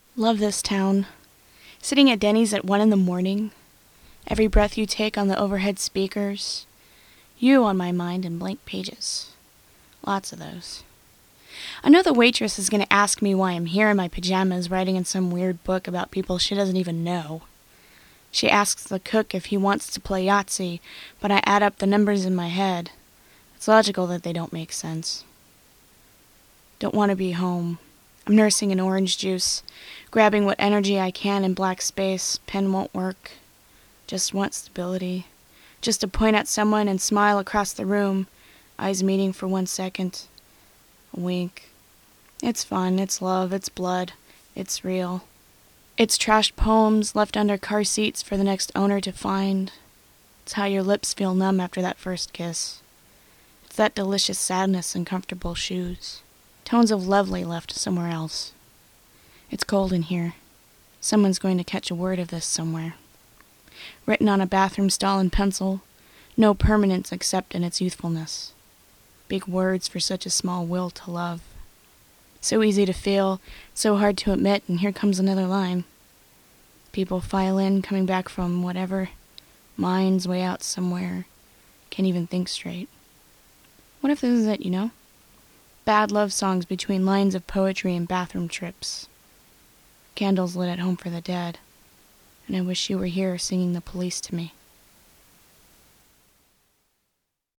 Love this town. Sitting at Denny's at 1 in the morning. Every breath you take on the overhead speakers. You on my mind in blank pages. Lots of those. I know the waitress is going to ask me why I'm here in my pajamas writing in some weird book about people she doesn't even know. She asks the cook if he wants to play Yahtzee, but I add up the numbers in my head. It's logical that they don't make sense. Don't want to be home. I'm nursing an orange juice, grabbing what energy I can in black space. Pen won't work. Just want stability. Just to point at someone and smile across the room, eyes meeting for 1 second. A wink. It's fun, it's love, it's blood, it's real. It's trashed poems left under car seats for the next owner to find. It's how your lips feel numb after that first kiss. It's that delicious sadness in comfortable shoes. Tones of lovely left somewhere else. It's cold in here. Someone's going to catch a word of this somewhere. Written on a bathroom stall in pencil, no permanence except in its youthfulness. Big words for such a small will to love. So easy to feel, so hard to admit, and here comes another line. People file in, coming back from whatever, minds way out somewhere, can't even think straight. What if this is it, you know? Bad love songs between lines of poetry and bathroom trips. Candles lit at home for the dead, and I wish you were here singing The Police to me.